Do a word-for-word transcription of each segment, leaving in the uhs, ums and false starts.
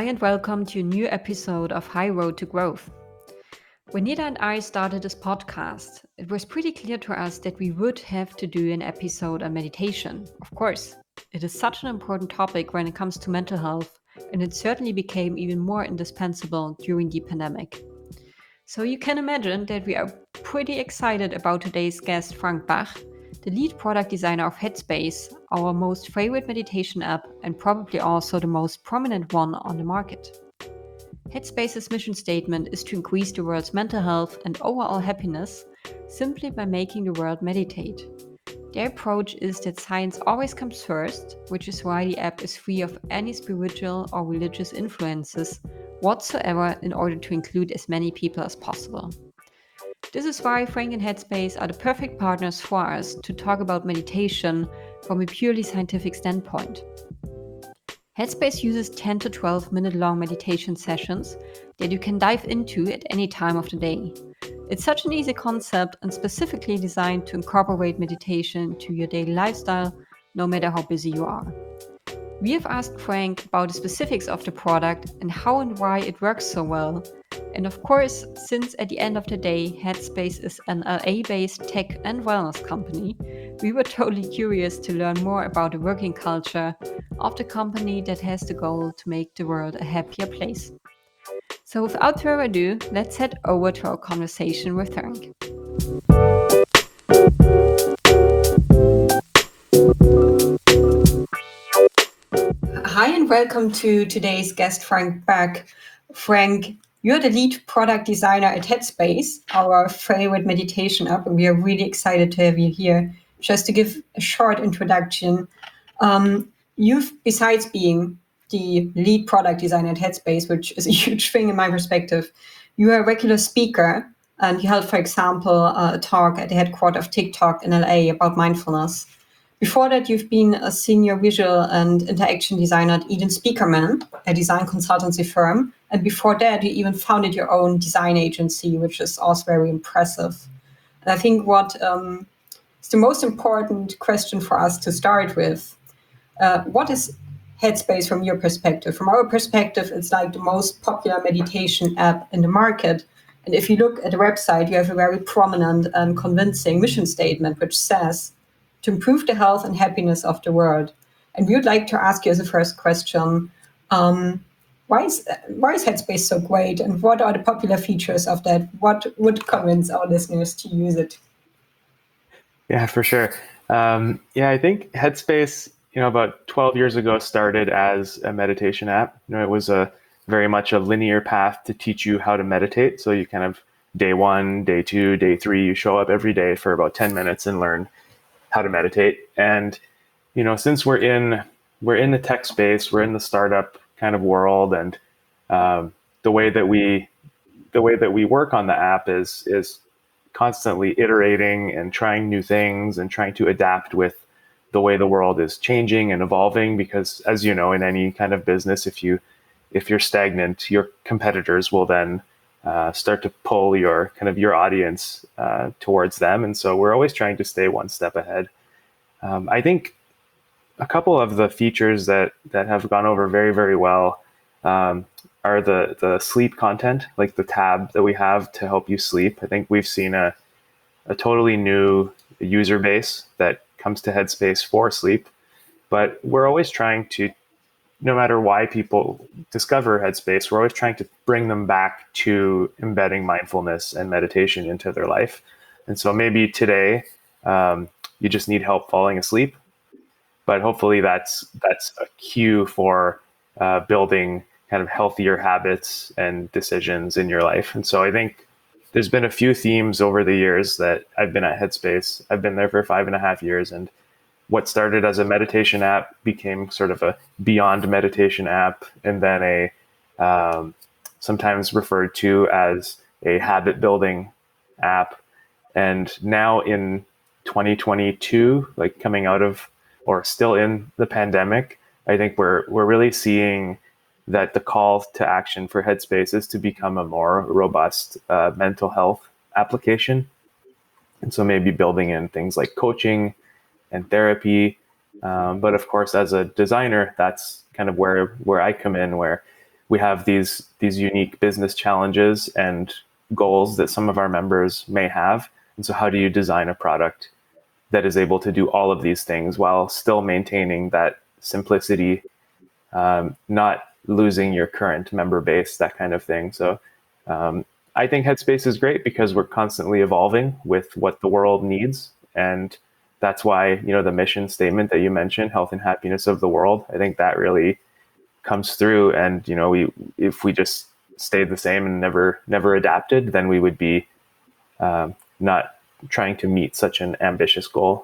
and welcome to a new episode of High Road to Growth. When Nida and I started this podcast, it was pretty clear to us that we would have to do an episode on meditation. Of course, it is such an important topic when it comes to mental health, and it certainly became even more indispensable during the pandemic. So you can imagine that we are pretty excited about today's guest, Frank Bach, the lead product designer of Headspace, our most favorite meditation app and probably also the most prominent one on the market. Headspace's mission statement is to increase the world's mental health and overall happiness simply by making the world meditate. Their approach is that science always comes first, which is why the app is free of any spiritual or religious influences whatsoever in order to include as many people as possible. This is why Frank and Headspace are the perfect partners for us to talk about meditation from a purely scientific standpoint. Headspace uses ten to twelve minute long meditation sessions that you can dive into at any time of the day. It's such an easy concept and specifically designed to incorporate meditation to your daily lifestyle, no matter how busy you are. We have asked Frank about the specifics of the product and how and why it works so well. And of course, since at the end of the day, Headspace is an L A-based tech and wellness company, we were totally curious to learn more about the working culture of the company that has the goal to make the world a happier place. So without further ado, let's head over to our conversation with Frank. Hi and welcome to today's guest, Frank Bach. Frank, you're the lead product designer at Headspace, our favorite meditation app, and we are really excited to have you here. Just to give a short introduction, um, you've, besides being the lead product designer at Headspace, which is a huge thing in my perspective, you are a regular speaker, and you held, for example, a talk at the headquarters of TikTok in L A about mindfulness. Before that, you've been a senior visual and interaction designer at Eden Speakerman, a design consultancy firm. And before that, you even founded your own design agency, which is also very impressive. And I think what um, is the most important question for us to start with, uh, what is Headspace from your perspective? From our perspective, it's like the most popular meditation app in the market. And if you look at the website, you have a very prominent and convincing mission statement, which says, to improve the health and happiness of the world. And we would like to ask you as a first question, um, why is why is Headspace so great, and what are the popular features of that? What would convince our listeners to use it? Yeah, for sure. Um, yeah, I think Headspace, you know, about twelve years ago started as a meditation app. You know, it was a very much a linear path to teach you how to meditate. So you kind of day one, day two, day three, you show up every day for about ten minutes and learn how to meditate. And, you know, since we're in, we're in the tech space, we're in the startup kind of world, and um, the way that we, the way that we work on the app is, is constantly iterating and trying new things and trying to adapt with the way the world is changing and evolving. Because as you know, in any kind of business, if you, if you're stagnant, your competitors will then Uh, start to pull your kind of your audience uh, towards them. And so we're always trying to stay one step ahead. Um, I think a couple of the features that that have gone over very, very well um, are the, the sleep content, like the tab that we have to help you sleep. I think we've seen a, a totally new user base that comes to Headspace for sleep, but we're always trying to, no matter why people discover Headspace, we're always trying to bring them back to embedding mindfulness and meditation into their life. And so maybe today um, you just need help falling asleep, but hopefully that's that's a cue for uh, building kind of healthier habits and decisions in your life. And so I think there's been a few themes over the years that I've been at Headspace. I've been there for five and a half years, and what started as a meditation app became sort of a beyond meditation app, and then a um, sometimes referred to as a habit building app. And now in twenty twenty-two, like coming out of or still in the pandemic, I think we're we're really seeing that the call to action for Headspace is to become a more robust uh, mental health application. And so maybe building in things like coaching and therapy. Um, but of course, as a designer, that's kind of where, where I come in, where we have these these unique business challenges and goals that some of our members may have. And so how do you design a product that is able to do all of these things while still maintaining that simplicity, um, not losing your current member base, that kind of thing. So um, I think Headspace is great because we're constantly evolving with what the world needs. And that's why, you know, the mission statement that you mentioned, health and happiness of the world, I think that really comes through. And, you know, we, if we just stayed the same and never, never adapted, then we would be um, not trying to meet such an ambitious goal.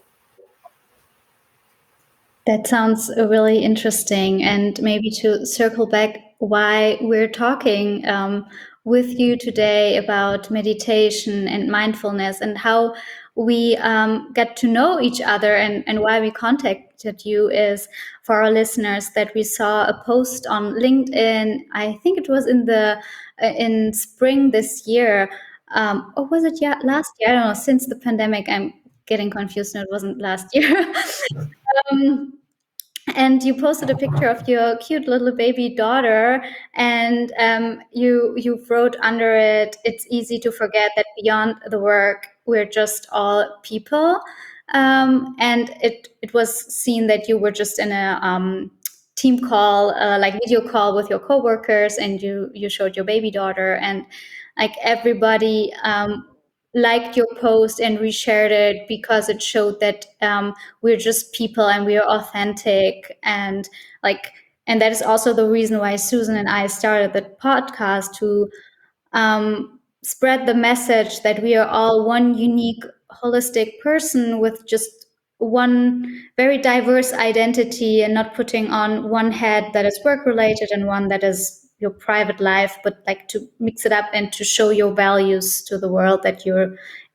That sounds really interesting. And maybe to circle back why we're talking um, with you today about meditation and mindfulness and how we um, get to know each other, and, and why we contacted you is for our listeners that we saw a post on LinkedIn. I think it was in the uh, in spring this year. Um, or was it yeah, last year? I don't know. Since the pandemic, I'm getting confused and it wasn't last year. um, and you posted a picture of your cute little baby daughter, and um, you you wrote under it, "It's easy to forget that beyond the work, we're just all people." Um, and it it was seen that you were just in a um, team call, uh, like video call with your coworkers, and you you showed your baby daughter, and like everybody um, liked your post and reshared it because it showed that um, we're just people and we are authentic, and like and that is also the reason why Susan and I started the podcast, to um, spread the message that we are all one unique holistic person with just one very diverse identity, and not putting on one head that is work related and one that is your private life, but like to mix it up and to show your values to the world, that you're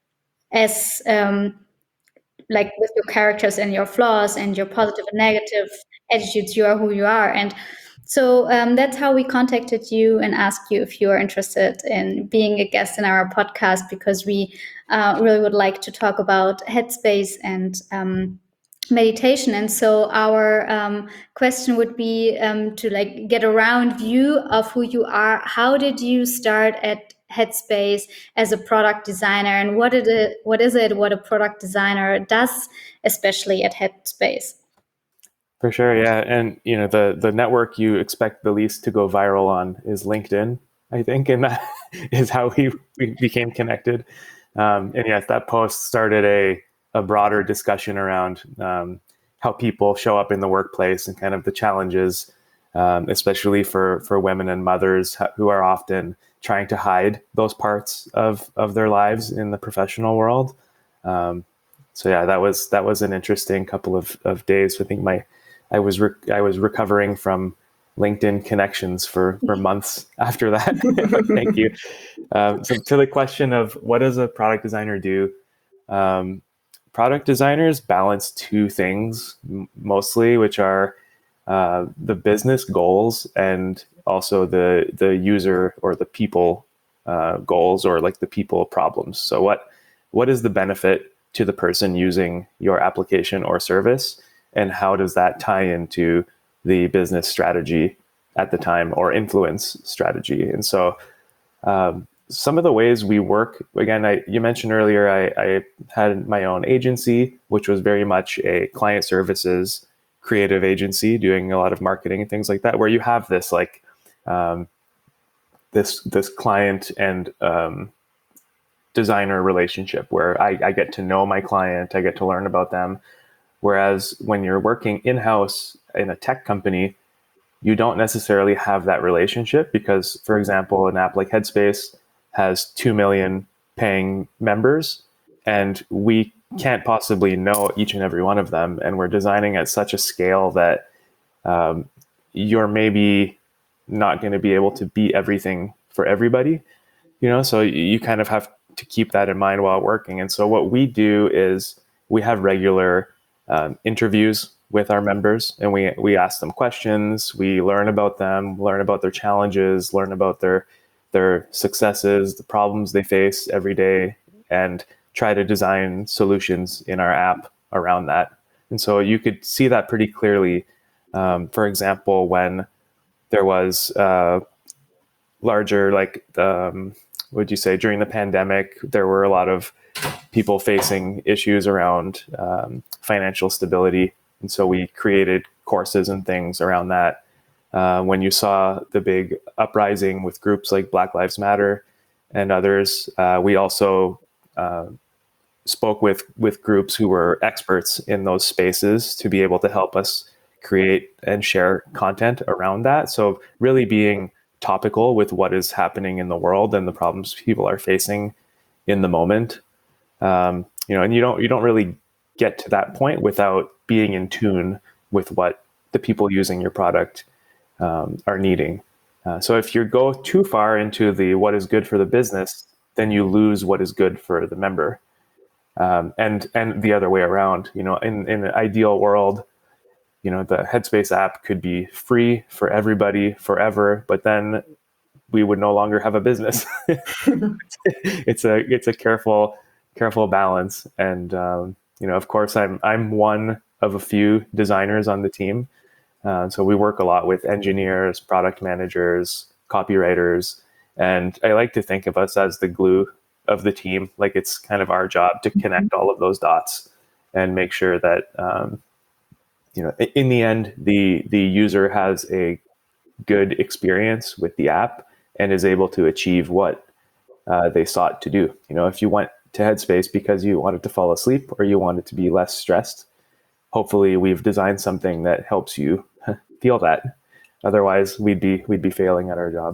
as um, like with your characters and your flaws and your positive and negative attitudes, you are who you are. And so um, that's how we contacted you and asked you if you are interested in being a guest in our podcast, because we uh, really would like to talk about Headspace and um, meditation. And so our um, question would be um, to like get a round view of who you are. How did you start at Headspace as a product designer, and what is it, what is it, what a product designer does, especially at Headspace? For sure, yeah. And, you know, the, the network you expect the least to go viral on is LinkedIn, I think. And that is how we, we became connected. Um, and yes, that post started a, a broader discussion around um, how people show up in the workplace and kind of the challenges, um, especially for, for women and mothers who are often trying to hide those parts of, of their lives in the professional world. Um, so yeah, that was, that was an interesting couple of, of days. I think my, I was, re- I was recovering from LinkedIn connections for, for months after that. Thank you. Um, so to the question of what does a product designer do? Um, product designers balance two things m- mostly, which are uh, the business goals and also the the user or the people uh, goals, or like the people problems. So what what is the benefit to the person using your application or service, and how does that tie into the business strategy at the time, or influence strategy? And so um, some of the ways we work, again, I, you mentioned earlier, I, I had my own agency, which was very much a client services creative agency, doing a lot of marketing and things like that, where you have this like um, this this client and um, designer relationship where I, I get to know my client, I get to learn about them. Whereas when you're working in-house in a tech company, you don't necessarily have that relationship because, for example, an app like Headspace has two million paying members, and we can't possibly know each and every one of them. And we're designing at such a scale that um, you're maybe not going to be able to be everything for everybody, you know, so you kind of have to keep that in mind while working. And so what we do is we have regular um, interviews with our members, and we we ask them questions, we learn about them, learn about their challenges, learn about their their successes, the problems they face every day, and try to design solutions in our app around that. And so you could see that pretty clearly. Um, for example, when there was uh, larger, like, um, would you say during the pandemic, there were a lot of people facing issues around um, financial stability. And so we created courses and things around that. Uh, when you saw the big uprising with groups like Black Lives Matter and others, uh, we also uh, spoke with, with groups who were experts in those spaces to be able to help us create and share content around that. So really being topical with what is happening in the world and the problems people are facing in the moment. Um, you know, and you don't you don't really get to that point without being in tune with what the people using your product um, are needing. Uh, so if you go too far into the what is good for the business, then you lose what is good for the member. Um, and and the other way around. You know, in in an ideal world, you know, the Headspace app could be free for everybody forever, but then we would no longer have a business. it's a it's a careful careful balance, and um, you know, of course, I'm I'm one of a few designers on the team, uh, so we work a lot with engineers, product managers, copywriters, and I like to think of us as the glue of the team. Like it's kind of our job to connect all of those dots and make sure that um, you know, in the end, the the user has a good experience with the app and is able to achieve what uh, they sought to do. You know, if you went to Headspace because you wanted to fall asleep or you wanted to be less stressed, hopefully we've designed something that helps you feel that. Otherwise, we'd be we'd be failing at our job.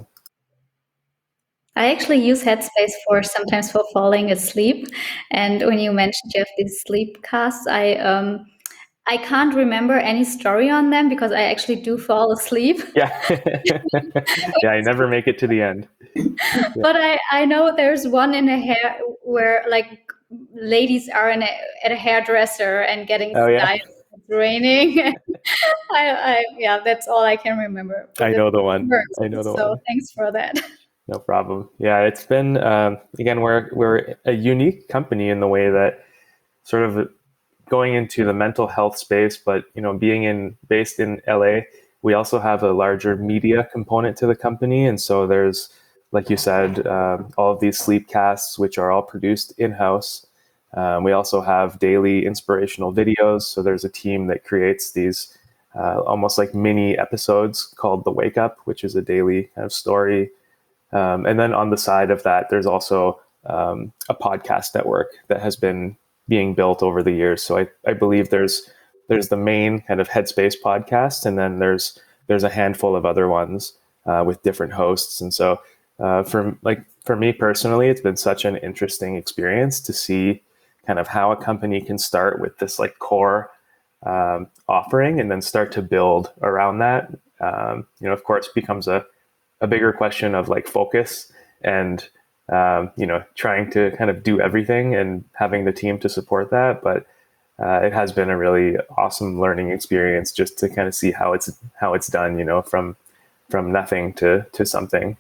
I actually use Headspace for sometimes for falling asleep. And when you mentioned you have these sleep casts, I um, I can't remember any story on them because I actually do fall asleep. Yeah. Yeah, I never make it to the end. Yeah. But I, I know there's one in a hair where like ladies are in a, at a hairdresser and getting Oh, yeah. styled. It's raining. I, I yeah, that's all I can remember. I know the one. I know the so one. thanks for that. No problem. Yeah, it's been um, again we're we're a unique company in the way that sort of going into the mental health space, but you know, being in based in L A, we also have a larger media component to the company, and so there's, like you said, um, all of these sleep casts, which are all produced in-house. Um, we also have daily inspirational videos. So there's a team that creates these uh, almost like mini episodes called The Wake Up, which is a daily kind of story. Um, and then on the side of that, there's also um, a podcast network that has been being built over the years. So I, I believe there's there's the main kind of Headspace podcast, and then there's there's a handful of other ones uh, with different hosts. And so uh, for like for me personally, it's been such an interesting experience to see kind of how a company can start with this like core um, offering and then start to build around that. Um, you know, of course, becomes a a bigger question of like focus and um, you know, trying to kind of do everything and having the team to support that. But uh, it has been a really awesome learning experience just to kind of see how it's how it's done, you know, from from nothing to to something.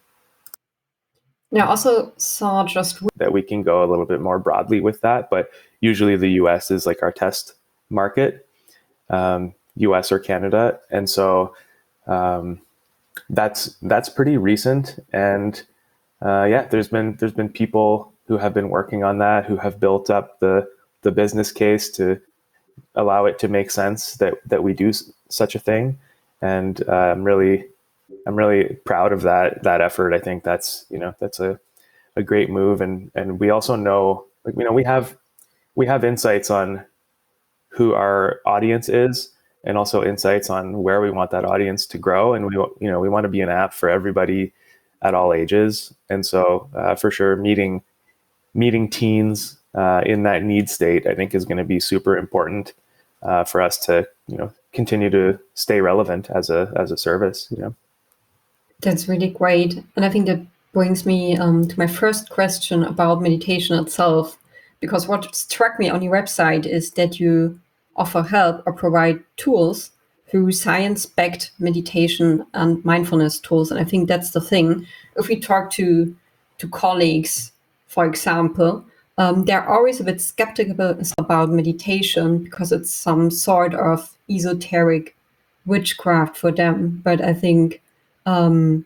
Yeah, I also saw just that we can go a little bit more broadly with that, but usually the U S is like our test market, um, U S or Canada, and so um, that's that's pretty recent. And uh, yeah, there's been there's been people who have been working on that, who have built up the the business case to allow it to make sense that that we do s- such a thing, and uh, I'm really I'm really proud of that that effort. I think that's you know that's a a great move, and and we also know like you know we have we have insights on who our audience is, and also insights on where we want that audience to grow, and we you know we want to be an app for everybody at all ages, and so uh, for sure meeting meeting teens uh, in that need state, I think, is going to be super important uh, for us to you know continue to stay relevant as a as a service. You know, that's really great, and I think that brings me um, to my first question about meditation itself, because what struck me on your website is that you offer help or provide tools through science-backed meditation and mindfulness tools. And I think that's the thing. If we talk to to colleagues, for example, um, they're always a bit skeptical about meditation because it's some sort of esoteric witchcraft for them. But I think um,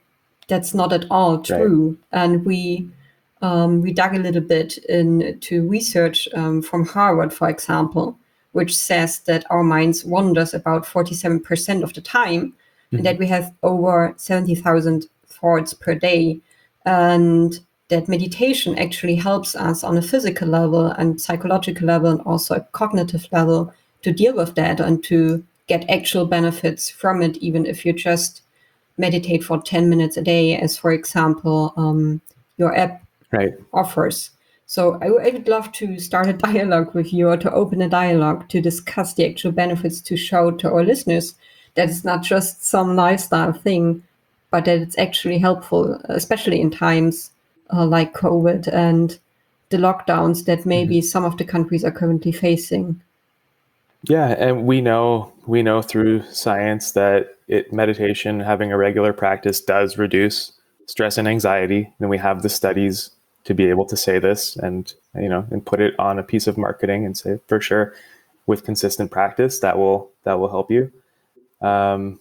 that's not at all true. Right. And we um, we dug a little bit into research um, from Harvard, for example, which says that our minds wanders about forty-seven percent of the time, mm-hmm. and that we have over seventy thousand thoughts per day, and that meditation actually helps us on a physical level and psychological level and also a cognitive level to deal with that and to get actual benefits from it, even if you just meditate for ten minutes a day, as, for example, um, your app right. offers. So I, I would love to start a dialogue with you, or to open a dialogue to discuss the actual benefits, to show to our listeners that it's not just some lifestyle thing, but that it's actually helpful, especially in times uh, like COVID and the lockdowns that maybe mm-hmm. some of the countries are currently facing. Yeah, and we know we know through science that it meditation, having a regular practice, does reduce stress and anxiety. And we have the studies to be able to say this, and you know, and put it on a piece of marketing and say for sure, with consistent practice, that will that will help you. Um,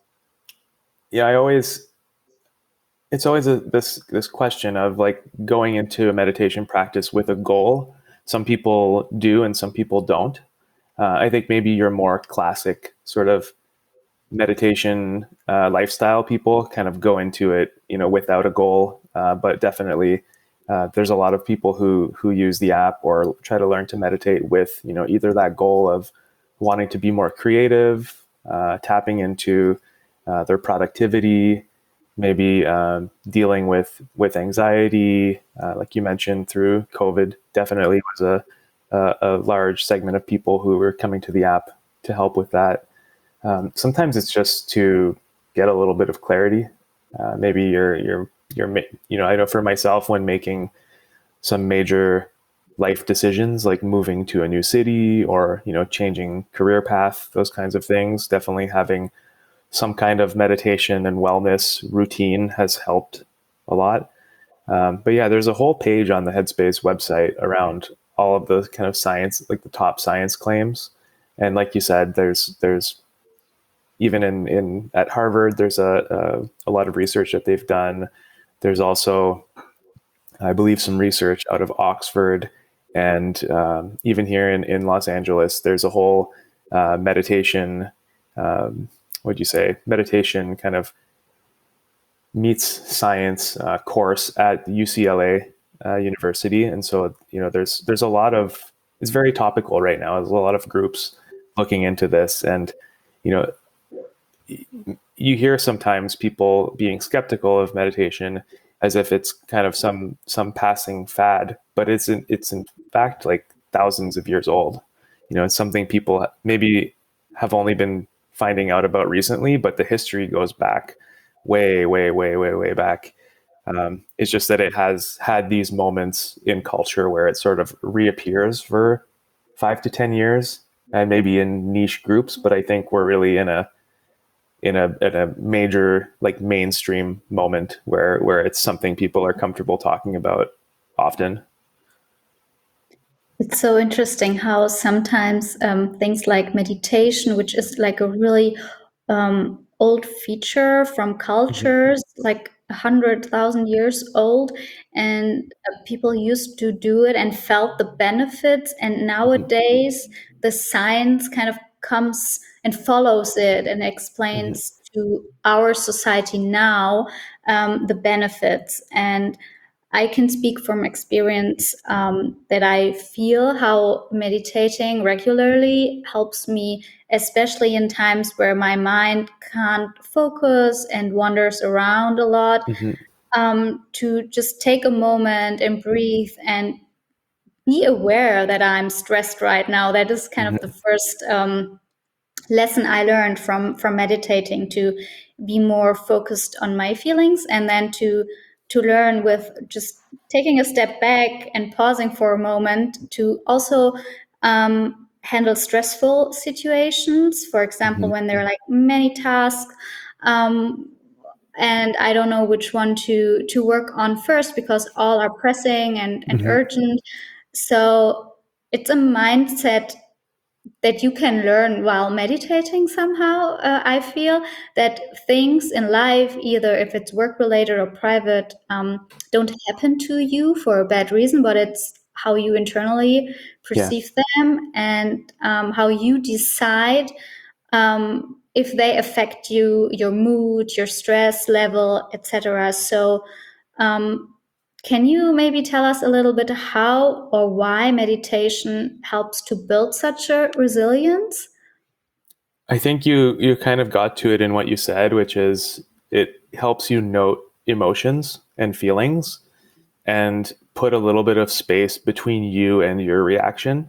yeah, I always it's always a, this this question of like going into a meditation practice with a goal. Some people do, and some people don't. Uh, I think maybe your more classic sort of meditation uh, lifestyle people kind of go into it, you know, without a goal. Uh, but definitely, uh, there's a lot of people who who use the app or try to learn to meditate with, you know, either that goal of wanting to be more creative, uh, tapping into uh, their productivity, maybe um, dealing with with anxiety, uh, like you mentioned through COVID. Definitely was a Uh, a large segment of people who were coming to the app to help with that. Um, sometimes it's just to get a little bit of clarity. Uh, maybe you're, you're, you're, you know, I know for myself, when making some major life decisions, like moving to a new city or, you know, changing career path, those kinds of things, definitely having some kind of meditation and wellness routine has helped a lot. Um, but yeah, there's a whole page on the Headspace website around all of the kind of science, like the top science claims. And like you said, there's there's even in, in at Harvard, there's a, a a lot of research that they've done. There's also, I believe, some research out of Oxford, and um, even here in, in Los Angeles, there's a whole uh, meditation, um, what'd you say, meditation kind of meets science uh, course at U C L A uh, University. And so, you know, there's there's a lot of, it's very topical right now. There's a lot of groups looking into this. And, you know, you hear sometimes people being skeptical of meditation as if it's kind of some some passing fad, but it's in, it's in fact like thousands of years old. You know, it's something people maybe have only been finding out about recently, but the history goes back way, way, way, way, way back. Um, it's just that it has had these moments in culture where it sort of reappears for five to ten years, and maybe in niche groups. But I think we're really in a in a in a major, like, mainstream moment where where it's something people are comfortable talking about often. It's so interesting how sometimes um, things like meditation, which is like a really um, old feature from cultures, mm-hmm. like a hundred thousand years old, and uh, people used to do it and felt the benefits. And nowadays, mm-hmm. the science kind of comes and follows it and explains mm-hmm. to our society now um, the benefits. And I can speak from experience um, that I feel how meditating regularly helps me, especially in times where my mind can't focus and wanders around a lot, mm-hmm. um, to just take a moment and breathe and be aware that I'm stressed right now. That is kind mm-hmm. of the first um, lesson I learned from, from meditating, to be more focused on my feelings, and then to to learn with just taking a step back and pausing for a moment to also um, handle stressful situations. For example, mm-hmm. when there are like many tasks um, and I don't know which one to, to work on first because all are pressing and, and mm-hmm. urgent. So it's a mindset that you can learn while meditating somehow. Uh, I feel that things in life, either if it's work related or private, um, don't happen to you for a bad reason, but it's how you internally Yeah. perceive them, and um, how you decide um, if they affect you, your mood, your stress level, et cetera. So, um, can you maybe tell us a little bit how or why meditation helps to build such a resilience? I think you you kind of got to it in what you said, which is it helps you note emotions and feelings and put a little bit of space between you and your reaction.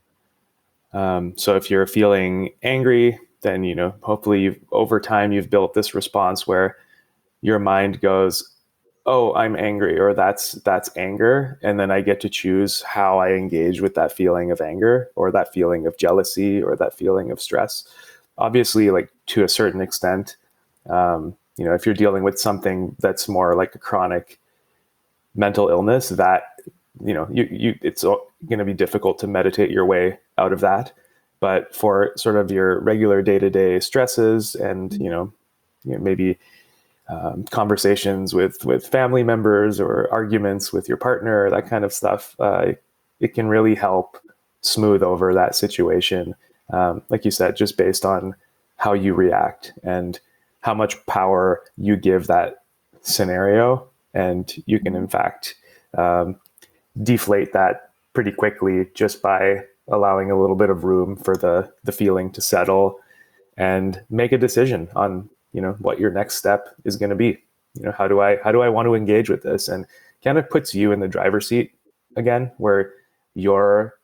Um, so if you're feeling angry, then you know hopefully you've, over time you've built this response where your mind goes, "Oh, I'm angry," or "That's that's anger," and then I get to choose how I engage with that feeling of anger, or that feeling of jealousy, or that feeling of stress. Obviously, like to a certain extent, um, you know, if you're dealing with something that's more like a chronic mental illness, that you know, you you it's going to be difficult to meditate your way out of that. But for sort of your regular day to day stresses, and you know, you know maybe um, conversations with with family members or arguments with your partner, that kind of stuff, uh, it can really help smooth over that situation. Um, like you said, just based on how you react and how much power you give that scenario, and you can in fact um, deflate that pretty quickly just by allowing a little bit of room for the the feeling to settle and make a decision on you know what your next step is going to be. You know, how do I how do I want to engage with this, and kind of puts you in the driver's seat again, where you're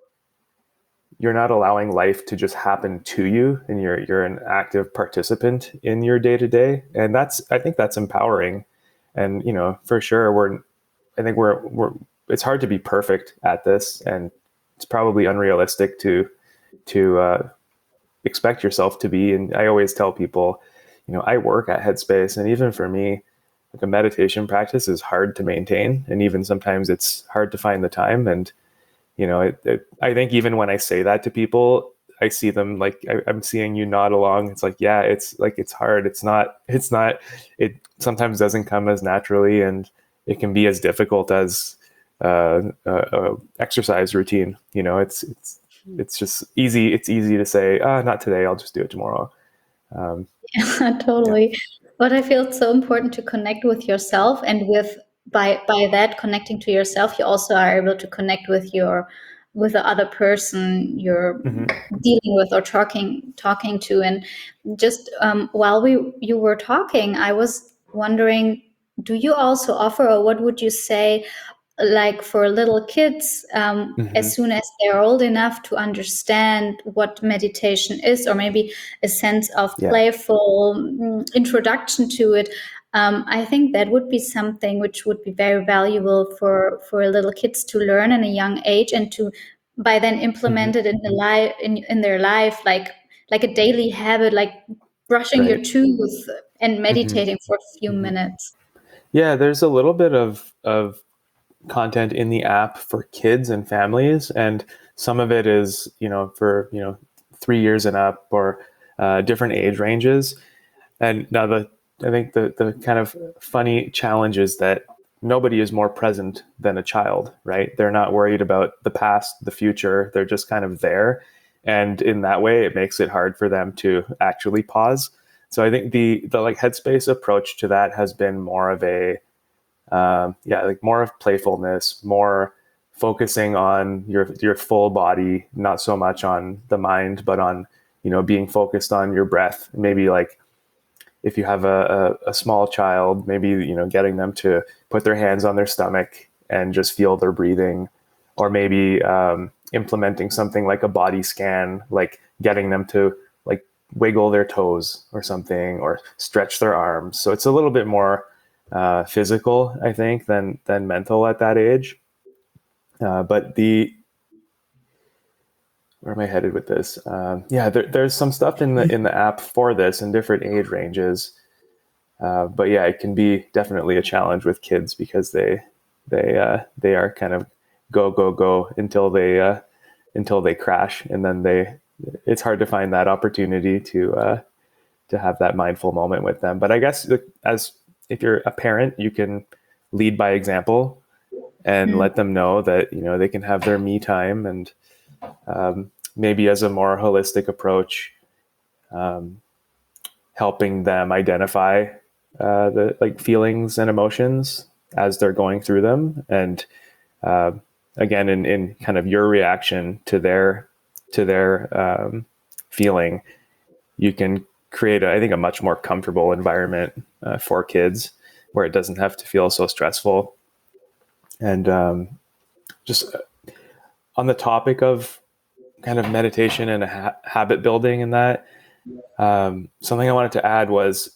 you're not allowing life to just happen to you, and you're you're an active participant in your day to day, and that's I think that's empowering. And you know, for sure, we're I think we're we're it's hard to be perfect at this, and it's probably unrealistic to to uh, expect yourself to be. And I always tell people, you know, I work at Headspace, and even for me, like a meditation practice is hard to maintain, and even sometimes it's hard to find the time. And you know, it, it, I think even when I say that to people, I see them like I, I'm seeing you nod along. It's like, yeah, it's like it's hard. It's not. It's not. It sometimes doesn't come as naturally, and it can be as difficult as uh, a, a exercise routine. You know, it's it's it's just easy. It's easy to say, ah, not today. I'll just do it tomorrow. Um, Yeah, totally. Yeah. But I feel it's so important to connect with yourself, and with by by that connecting to yourself, you also are able to connect with your with the other person you're mm-hmm. dealing with or talking talking to. And just um, while we you were talking, I was wondering, do you also offer, or what would you say, like for little kids, um, mm-hmm. as soon as they're old enough to understand what meditation is, or maybe a sense of yeah. playful mm, introduction to it? Um, I think that would be something which would be very valuable for, for little kids to learn in a young age, and to by then implement mm-hmm. it in the life in, in their life, like like a daily habit, like brushing right. your teeth and meditating mm-hmm. for a few mm-hmm. minutes. Yeah, there's a little bit of of content in the app for kids and families, and some of it is you know for you know three years and up, or uh, different age ranges. And now the I think the the kind of funny challenge is that nobody is more present than a child, right? They're not worried about the past, the future. They're just kind of there, and in that way, it makes it hard for them to actually pause. So I think the the like Headspace approach to that has been more of a Um, yeah, like more of playfulness, more focusing on your your full body, not so much on the mind, but on you know being focused on your breath. Maybe like if you have a, a, a small child, maybe you know getting them to put their hands on their stomach and just feel their breathing, or maybe um, implementing something like a body scan, like getting them to like wiggle their toes or something, or stretch their arms. So it's a little bit more Uh, physical, I think, than than mental at that age. Uh, but the where am I headed with this? Um, yeah, there, there's some stuff in the in the app for this in different age ranges. Uh, but yeah, it can be definitely a challenge with kids, because they they uh, they are kind of go go go until they uh, until they crash, and then they it's hard to find that opportunity to uh, to have that mindful moment with them. But I guess as if you're a parent, you can lead by example and mm-hmm. let them know that, you know, they can have their me time, and um, maybe as a more holistic approach, um, helping them identify uh, the like feelings and emotions as they're going through them. And uh, again, in, in kind of your reaction to their to their um, feeling, you can create, a, I think, a much more comfortable environment uh, for kids, where it doesn't have to feel so stressful. And um, just on the topic of kind of meditation and ha- habit building and that, um, something I wanted to add was,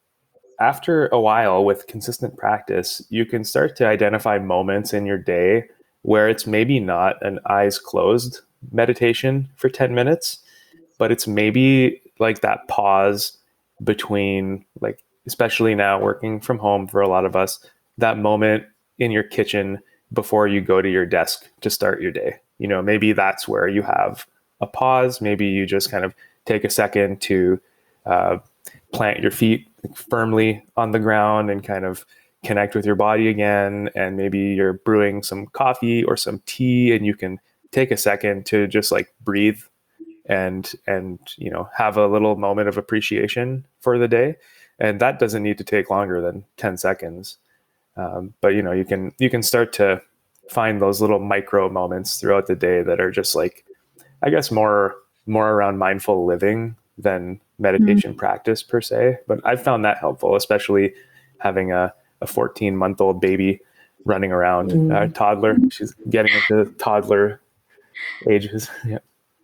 after a while with consistent practice, you can start to identify moments in your day where it's maybe not an eyes closed meditation for ten minutes, but it's maybe like that pause between, like, especially now working from home for a lot of us, that moment in your kitchen before you go to your desk to start your day. You know, maybe that's where you have a pause. Maybe you just kind of take a second to uh, plant your feet firmly on the ground and kind of connect with your body again. And maybe you're brewing some coffee or some tea, and you can take a second to just like breathe and, and, you know, have a little moment of appreciation for the day. And that doesn't need to take longer than ten seconds. Um, but, you know, you can, you can start to find those little micro moments throughout the day that are just like, I guess, more, more around mindful living than meditation mm-hmm. practice per se. But I've found that helpful, especially having a, a fourteen month old baby running around, mm-hmm. uh, toddler. She's getting into toddler ages. Yeah.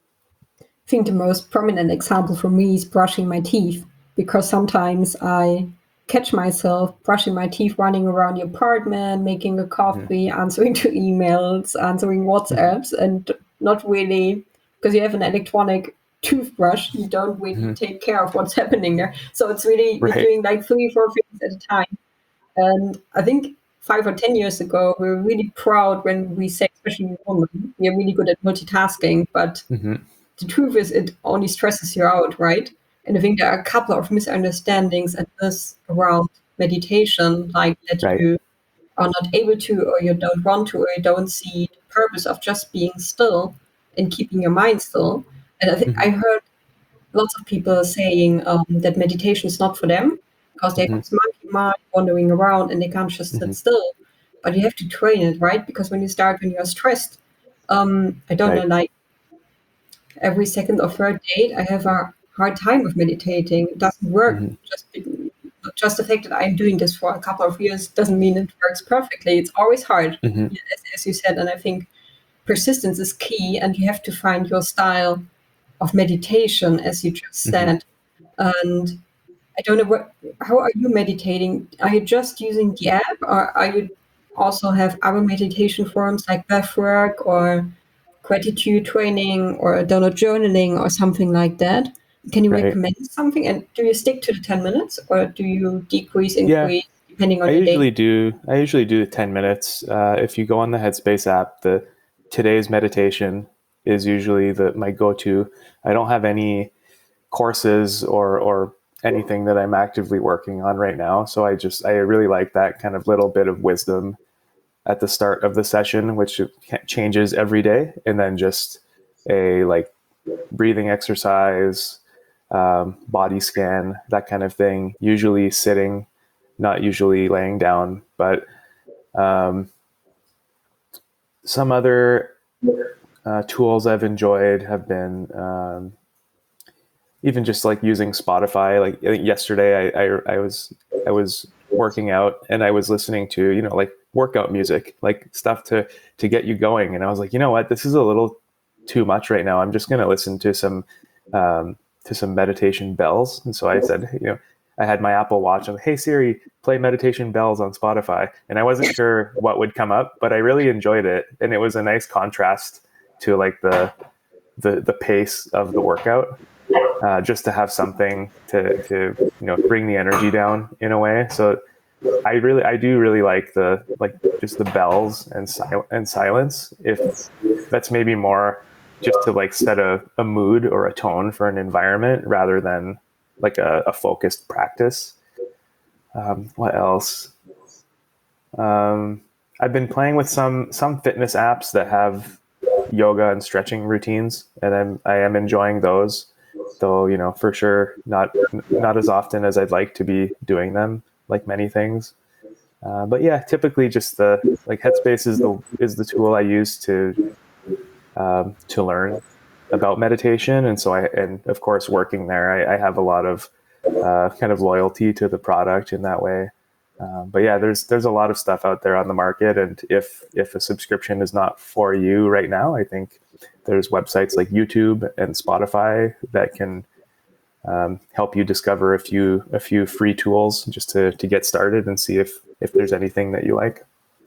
I think the most prominent example for me is brushing my teeth, because sometimes I catch myself brushing my teeth, running around the apartment, making a coffee, mm-hmm. answering to emails, answering WhatsApps, mm-hmm. and not really, because you have an electronic toothbrush, you don't really mm-hmm. take care of what's happening there. So it's really right. You're doing like three, four things at a time. And I think five or ten years ago, we were really proud when we say, especially women, we are really good at multitasking, but mm-hmm. the truth is it only stresses you out, right? And I think there are a couple of misunderstandings at this around meditation, like that right. you are not able to, or you don't want to, or you don't see the purpose of just being still and keeping your mind still. And I think mm-hmm. I heard lots of people saying um, that meditation is not for them because they have this monkey mind wandering around and they can't just sit mm-hmm. still. But you have to train it, right? Because when you start, when you're stressed, um, I don't right. know, like every second or third date, I have a hard time with meditating. It doesn't work. Mm-hmm. Just just the fact that I'm doing this for a couple of years doesn't mean it works perfectly. It's always hard, mm-hmm. as, as you said. And I think persistence is key, and you have to find your style of meditation, as you just said. Mm-hmm. And I don't know, what, how are you meditating? Are you just using the app, or are you also have other meditation forms like breathwork or gratitude training or donut journaling or something like that? Can you right. recommend something? And do you stick to the ten minutes, or do you decrease, increase, yeah. depending on I your usually day? do. I usually do ten minutes. Uh, if you go on the Headspace app, the today's meditation is usually the my go-to. I don't have any courses or or anything that I'm actively working on right now. So I just, I really like that kind of little bit of wisdom at the start of the session, which changes every day. And then just a like breathing exercise, um, body scan, that kind of thing, usually sitting, not usually laying down, but um, some other uh, tools I've enjoyed have been um, even just like using Spotify. Like I think yesterday I, I, I was, I was working out and I was listening to, you know, like workout music, like stuff to, to get you going. And I was like, you know what, this is a little too much right now. I'm just going to listen to some, um, to some meditation bells. And so I said, you know, I had my Apple Watch. I'm like, hey Siri, play meditation bells on Spotify. And I wasn't sure what would come up, but I really enjoyed it. And it was a nice contrast to like the, the, the pace of the workout. Uh, just to have something to, to, you know, bring the energy down in a way. So I really, I do really like the, like just the bells and sil- and silence. If that's maybe more just to like set a, a mood or a tone for an environment rather than like a, a focused practice. Um, what else? Um, I've been playing with some some fitness apps that have yoga and stretching routines, and I'm I am enjoying those. Though, you know, for sure, not not as often as I'd like to be doing them, like many things. Uh, but yeah, typically just the like Headspace is the is the tool I use to um, to learn about meditation, and so I and of course working there, I, I have a lot of uh, kind of loyalty to the product in that way. Um, but yeah, there's there's a lot of stuff out there on the market, and if if a subscription is not for you right now, I think there's websites like YouTube and Spotify that can um, help you discover a few a few free tools just to to get started and see if if there's anything that you like.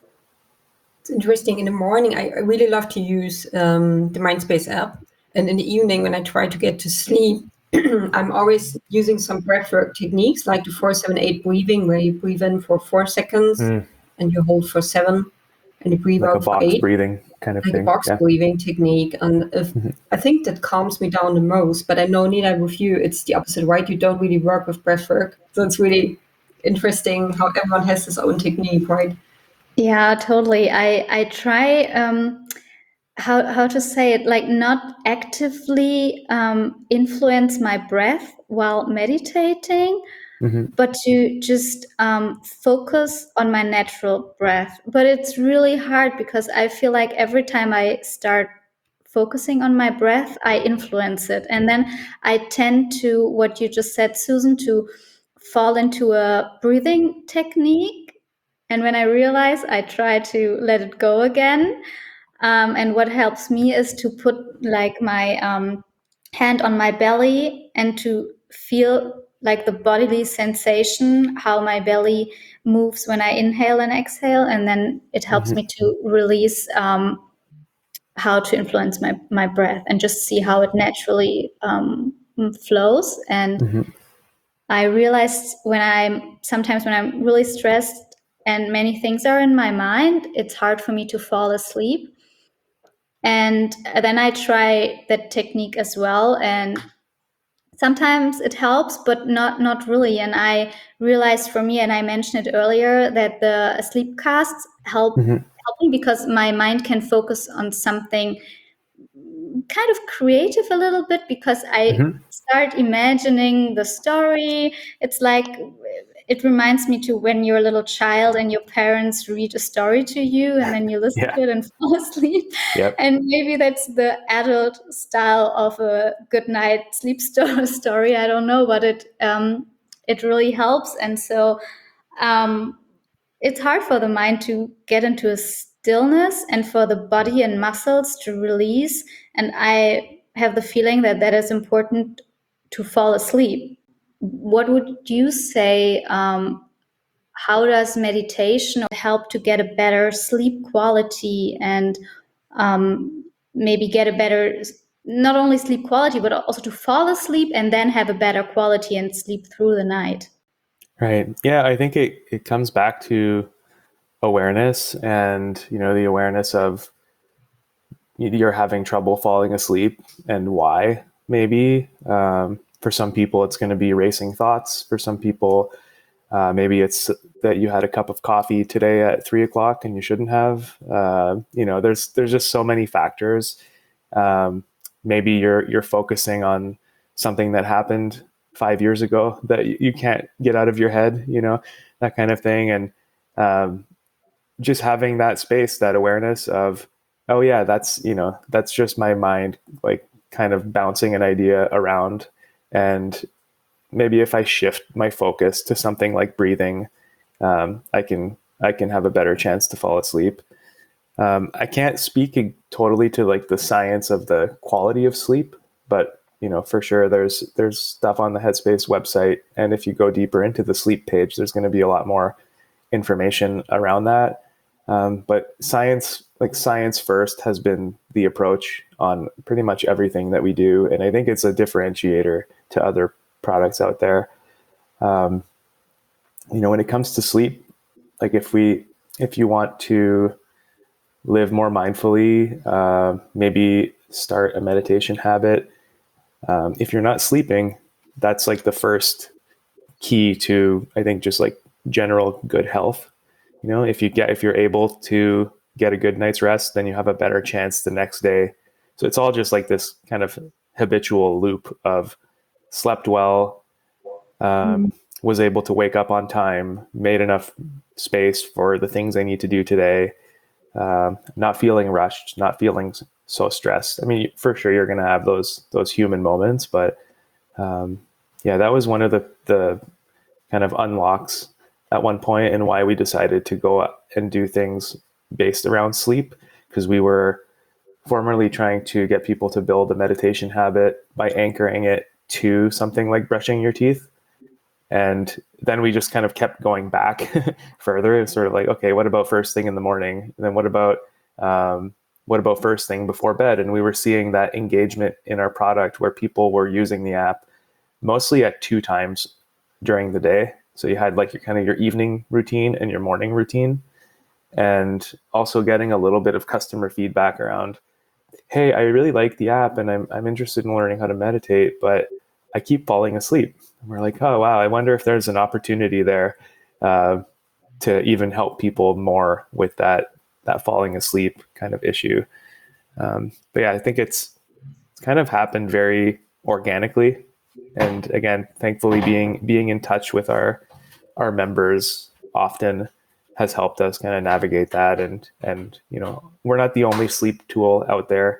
It's interesting. In the morning, I, I really love to use um, the Mindspace app, and in the evening, when I try to get to sleep, I'm always using some breathwork techniques like the four seven eight breathing, where you breathe in for four seconds Mm. and you hold for seven, and you breathe Like a out for box eight, breathing kind of like a thing. box Yeah. breathing technique. And if, Mhm. I think that calms me down the most. But I know, Nina, with you, it's the opposite, right? You don't really work with breathwork, so it's really interesting how everyone has his own technique, right? Yeah, totally. I I try um, how how to say it, like not actively um, influence my breath while meditating, Mhm. but to just um, focus on my natural breath. But it's really hard because I feel like every time I start focusing on my breath, I influence it, and then I tend to, what you just said, Susan, to fall into a breathing technique. And when I realize, I try to let it go again. Um, and what helps me is to put like my um, hand on my belly and to feel like the bodily sensation, how my belly moves when I inhale and exhale. And then it helps Mhm. me to release um, how to influence my, my breath and just see how it naturally um, flows. And Mhm. I realized when I'm sometimes when I'm really stressed and many things are in my mind, it's hard for me to fall asleep. And then I try that technique as well. And sometimes it helps, but not not really. And I realized for me, and I mentioned it earlier, that the sleep casts help Mhm. help me because my mind can focus on something kind of creative a little bit, because I Mhm. start imagining the story. It's like it reminds me to when you're a little child and your parents read a story to you and then you listen Yeah. to it and fall asleep. Yep. And maybe that's the adult style of a good night sleep sto- story. I don't know, but it um, it really helps. And so um, it's hard for the mind to get into a stillness and for the body and muscles to release. And I have the feeling that that is important to fall asleep. What would you say? Um, how does meditation help to get a better sleep quality and um, maybe get a better, not only sleep quality, but also to fall asleep and then have a better quality and sleep through the night? Right. Yeah, I think it, it comes back to awareness and, you know, the awareness of you're having trouble falling asleep and why, maybe. Um, for some people, it's going to be racing thoughts. For some people, uh, maybe it's that you had a cup of coffee today at three o'clock and you shouldn't have. Uh, you know, there's there's just so many factors. Um, maybe you're you're focusing on something that happened five years ago that you can't get out of your head. You know, that kind of thing, and um, just having that space, that awareness of, oh yeah, that's, you know, that's just my mind, like kind of bouncing an idea around. And maybe if I shift my focus to something like breathing, um, I can, I can have a better chance to fall asleep. Um, I can't speak totally to like the science of the quality of sleep, but you know, for sure there's, there's stuff on the Headspace website. And if you go deeper into the sleep page, there's going to be a lot more information around that. Um, but science, like science first, has been the approach on pretty much everything that we do. And I think it's a differentiator to other products out there. Um, you know, when it comes to sleep, like if we, if you want to live more mindfully, uh, maybe start a meditation habit. Um, if you're not sleeping, that's like the first key to, I think, just like general good health. You know, if you get, if you're able to get a good night's rest, then you have a better chance the next day. So it's all just like this kind of habitual loop of slept well, um, was able to wake up on time, made enough space for the things I need to do today, um, not feeling rushed, not feeling so stressed. I mean, for sure, you're going to have those those human moments, but um, yeah, that was one of the the kind of unlocks at one point, and why we decided to go up and do things based around sleep, because we were formerly trying to get people to build a meditation habit by anchoring it to something like brushing your teeth. And then we just kind of kept going back further. It's sort of like, okay, what about first thing in the morning? And then what about um, what about first thing before bed? And we were seeing that engagement in our product where people were using the app mostly at two times during the day. So you had like your kind of your evening routine and your morning routine, and also getting a little bit of customer feedback around, hey, I really like the app and I'm I'm interested in learning how to meditate, but I keep falling asleep. And we're like, oh, wow, I wonder if there's an opportunity there uh, to even help people more with that that falling asleep kind of issue. Um, but yeah, I think it's, it's kind of happened very organically. And again, thankfully, being being in touch with our our members often has helped us kind of navigate that. And and you know, we're not the only sleep tool out there,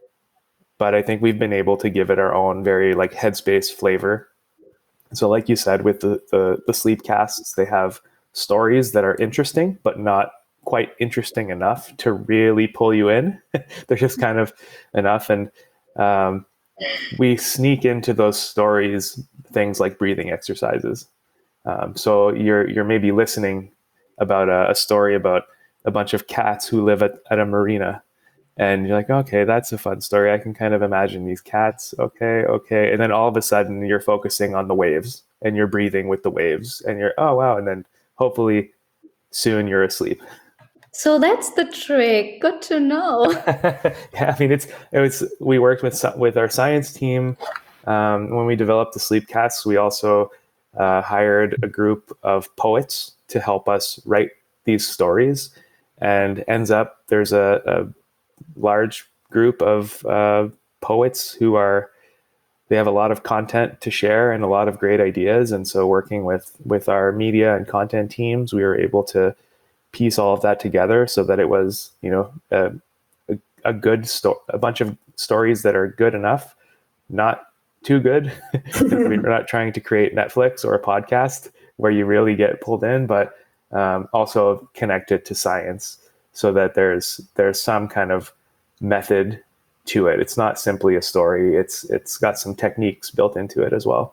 but I think we've been able to give it our own very like Headspace flavor. So like you said, with the, the, the sleep casts, they have stories that are interesting, but not quite interesting enough to really pull you in. They're just kind of enough. And um, we sneak into those stories things like breathing exercises. Um, so you're you're maybe listening about a, a story about a bunch of cats who live at, at a marina. And you're like, okay, that's a fun story. I can kind of imagine these cats. Okay, okay. And then all of a sudden you're focusing on the waves and you're breathing with the waves and you're, oh, wow. And then hopefully soon you're asleep. So that's the trick. Good to know. Yeah, I mean, it's, it was, we worked with, with our science team. Um, when we developed the sleep casts, we also uh, hired a group of poets to help us write these stories. And ends up, there's a, a large group of uh, poets who are, they have a lot of content to share and a lot of great ideas. And so working with, with our media and content teams, we were able to piece all of that together so that it was, you know, a, a, a good story, a bunch of stories that are good enough, not too good. We're not trying to create Netflix or a podcast where you really get pulled in, but um, also connected to science so that there's, there's some kind of method to it. It's not simply a story. It's it's got some techniques built into it as well.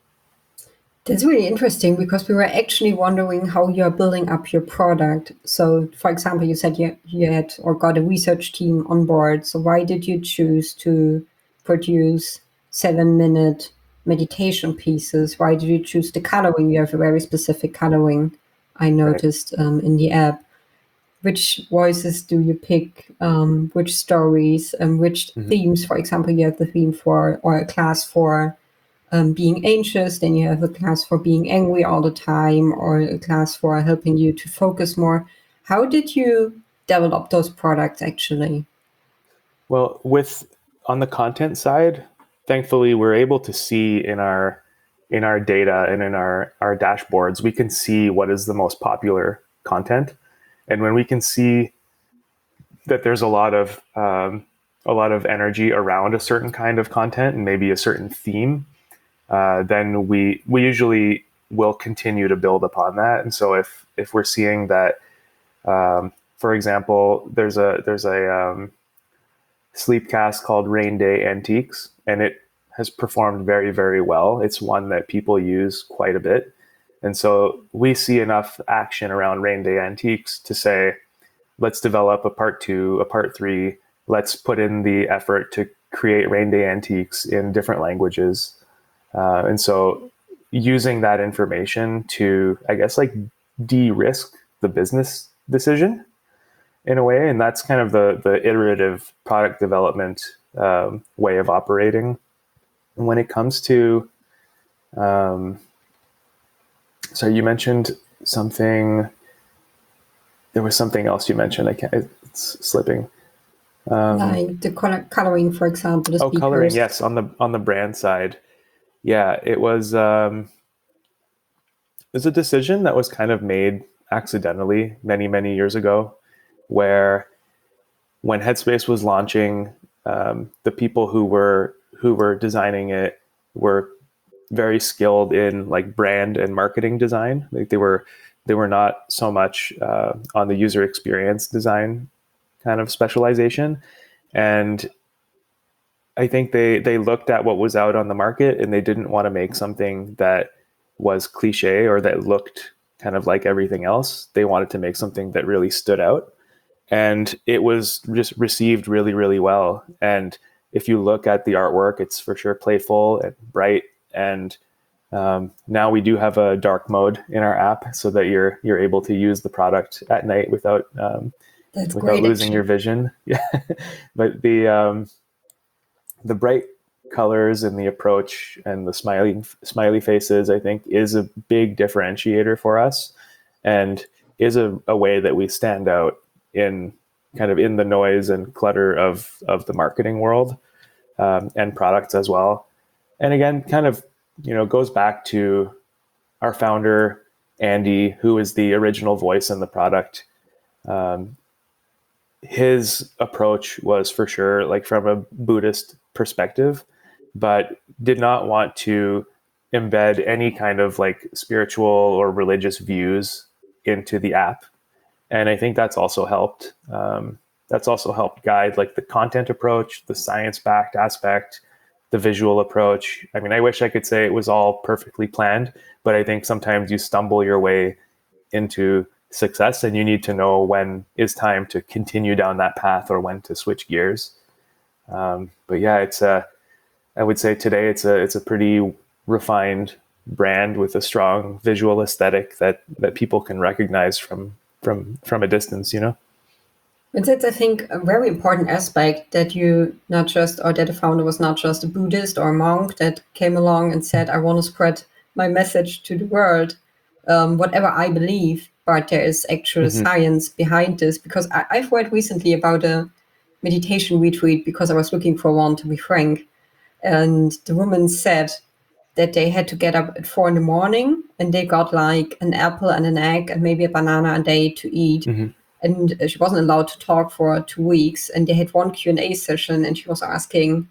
That's really interesting because we were actually wondering how you're building up your product. So, for example, you said you, you had or got a research team on board. So why did you choose to produce seven-minute meditation pieces? Why did you choose the coloring? You have a very specific coloring, I noticed, right. um, in the app. Which voices do you pick? Um, which stories and which mm-hmm. themes? For example, you have the theme for, or a class for um, being anxious, then you have a class for being angry all the time, or a class for helping you to focus more. How did you develop those products actually? Well, with on the content side, thankfully, we're able to see in our in our data and in our, our dashboards, we can see what is the most popular content. And when we can see that there's a lot of um, a lot of energy around a certain kind of content and maybe a certain theme, uh, then we we usually will continue to build upon that. And so if if we're seeing that, um, for example, there's a there's a um, sleep cast called Rain Day Antiques, and it has performed very very well. It's one that people use quite a bit. And so we see enough action around Rain Day Antiques to say, let's develop a part two, a part three. Let's put in the effort to create Rain Day Antiques in different languages. Uh, and so using that information to, I guess, like de-risk the business decision in a way. And that's kind of the, the iterative product development um, way of operating. And when it comes to, um, so you mentioned something, there was something else you mentioned. I can't, it's slipping. Um, like the color, coloring, for example. The oh, speakers. coloring. Yes. On the, on the brand side. Yeah, it was, um, it was a decision that was kind of made accidentally many, many years ago, where when Headspace was launching, um, the people who were who were designing it were very skilled in like brand and marketing design. Like they were they were not so much uh, on the user experience design kind of specialization. And I think they they looked at what was out on the market, and they didn't want to make something that was cliche or that looked kind of like everything else. They wanted to make something that really stood out. And it was just received really, really well. And if you look at the artwork, it's for sure playful and bright. And um, now we do have a dark mode in our app, so that you're you're able to use the product at night without um, That's without great, losing actually. your vision. Yeah, but the um, the bright colors and the approach and the smiley smiley faces, I think, is a big differentiator for us, and is a, a way that we stand out in kind of in the noise and clutter of of the marketing world, um, and products as well. And again, kind of, you know, goes back to our founder, Andy, who is the original voice in the product. Um, his approach was for sure like from a Buddhist perspective, but did not want to embed any kind of like spiritual or religious views into the app. And I think that's also helped. Um, that's also helped guide like the content approach, the science-backed aspect, the visual approach. I mean, I wish I could say it was all perfectly planned, but I think sometimes you stumble your way into success, and you need to know when is time to continue down that path or when to switch gears. Um, but yeah, it's a, I would say today it's a it's a pretty refined brand with a strong visual aesthetic that that people can recognize from from from a distance, you know. And that's, I think, a very important aspect, that you not just, or that the founder was not just a Buddhist or a monk that came along and said, I want to spread my message to the world, um, whatever I believe, but there is actual Mm-hmm. science behind this. Because I, I've read recently about a meditation retreat, because I was looking for one, to be frank. And the woman said that they had to get up at four in the morning, and they got like an apple and an egg and maybe a banana a day to eat. Mm-hmm. And she wasn't allowed to talk for two weeks. And they had one Q and A session, and she was asking,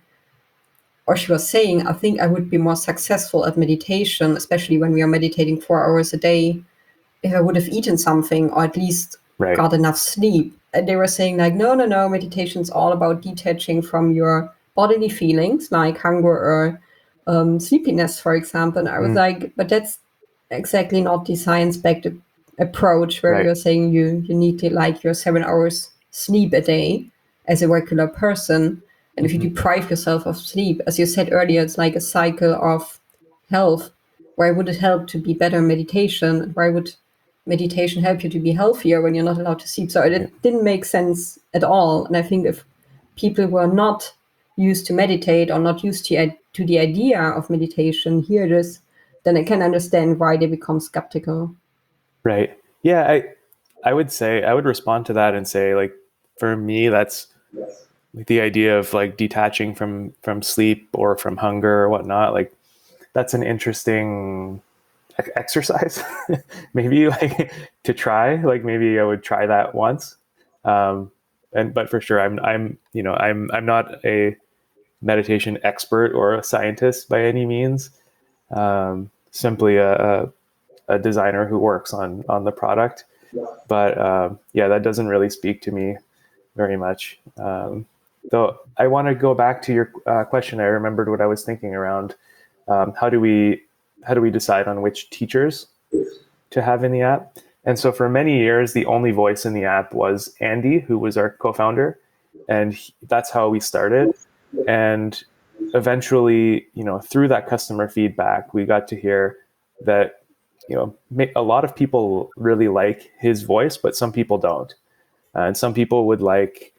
or she was saying, I think I would be more successful at meditation, especially when we are meditating four hours a day, if I would have eaten something, or at least Right. got enough sleep. And they were saying like, no, no, no, meditation's all about detaching from your bodily feelings, like hunger or um, sleepiness, for example. And I was Mm. like, but that's exactly not the science-backed approach, where Right. you're saying you you need to like your seven hours sleep a day as a regular person. And if you Mhm. deprive yourself of sleep, as you said earlier, it's like a cycle of health. Why would it help to be better in meditation? Why would meditation help you to be healthier when you're not allowed to sleep? So it Yeah. didn't make sense at all. And I think if people were not used to meditate, or not used to, to the idea of meditation, hear this, then I can understand why they become skeptical. Right. Yeah, I I would say I would respond to that and say, like, for me, that's like the idea of like detaching from from sleep or from hunger or whatnot. Like, that's an interesting e- exercise. Maybe like to try. Like maybe I would try that once. Um, and but for sure, I'm I'm you know I'm I'm not a meditation expert or a scientist by any means. Um, simply a, a a designer who works on on the product. But um, yeah, that doesn't really speak to me very much. Um, though I want to go back to your uh, question. I remembered what I was thinking around um, how do we how do we decide on which teachers to have in the app? And so for many years, the only voice in the app was Andy, who was our co-founder, and he, that's how we started. And eventually, you know, through that customer feedback, we got to hear that you know, a lot of people really like his voice, but some people don't. Uh, and some people would like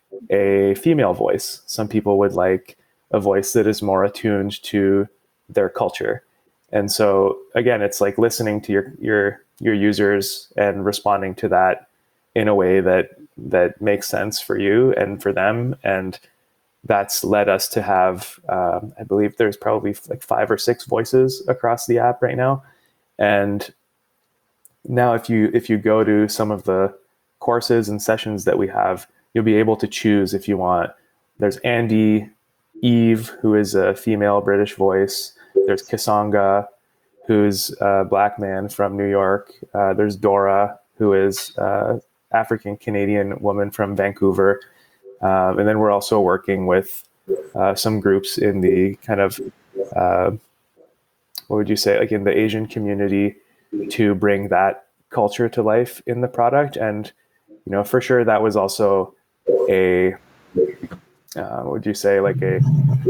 a female voice. Some people would like a voice that is more attuned to their culture. And so again, it's like listening to your your your users and responding to that in a way that that makes sense for you and for them. And that's led us to have, um, I believe there's probably like five or six voices across the app right now. And now if you if you go to some of the courses and sessions that we have, you'll be able to choose if you want. There's Andy, Eve, who is a female British voice. There's Kisanga, who's a Black man from New York. Uh, there's Dora, who is an African Canadian woman from Vancouver. Um, and then we're also working with uh, some groups in the kind of, uh, what would you say, like in the Asian community, to bring that culture to life in the product. And, you know, for sure that was also a, uh, what would you say, like a,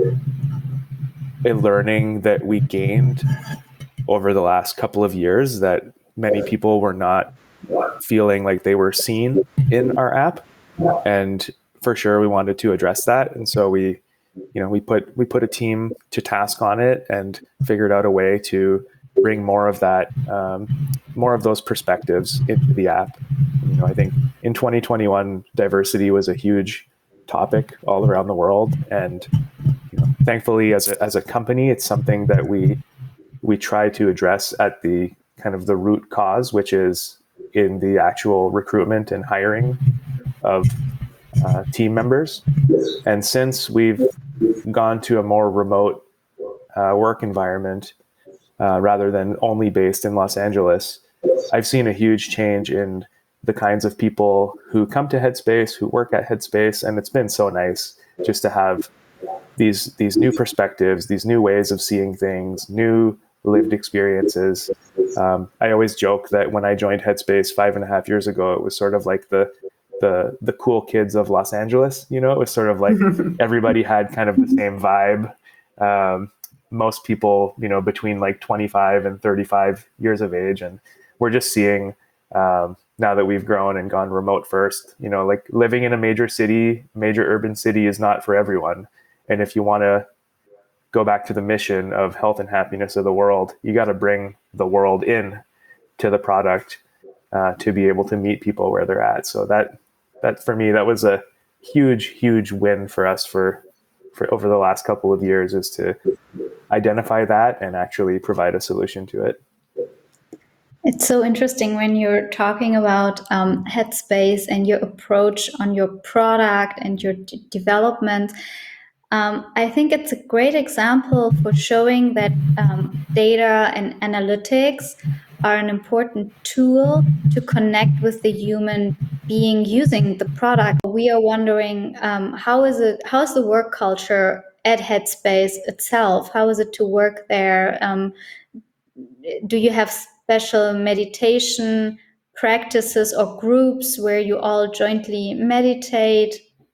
a learning that we gained over the last couple of years, that many people were not feeling like they were seen in our app. And for sure we wanted to address that. And so we, you know, we put, we put a team to task on it and figured out a way to bring more of that, um, more of those perspectives into the app. You know, I think in twenty twenty-one, diversity was a huge topic all around the world. And, you know, thankfully as a, as a company, it's something that we, we try to address at the kind of the root cause, which is in the actual recruitment and hiring of uh, team members. And since we've gone to a more remote uh, work environment, uh, rather than only based in Los Angeles, I've seen a huge change in the kinds of people who come to Headspace, who work at Headspace. And it's been so nice just to have these, these new perspectives, these new ways of seeing things, new lived experiences. Um, I always joke that when I joined Headspace five and a half years ago, it was sort of like the the the cool kids of Los Angeles. You know, it was sort of like everybody had kind of the same vibe. Um, most people, you know, between like twenty-five and thirty-five years of age, and we're just seeing um, now that we've grown and gone remote first. You know, like living in a major city, major urban city, is not for everyone. And if you want to go back to the mission of health and happiness of the world, you got to bring the world in to the product uh, to be able to meet people where they're at. So that, that for me, that was a huge, huge win for us for, for over the last couple of years, is to identify that and actually provide a solution to it. It's so interesting when you're talking about um, Headspace and your approach on your product and your d- development. Um, I think it's a great example for showing that um, data and analytics are an important tool to connect with the human being using the product. We are wondering um, how is it? How is the work culture at Headspace itself? How is it to work there? Um, do you have special meditation practices or groups where you all jointly meditate?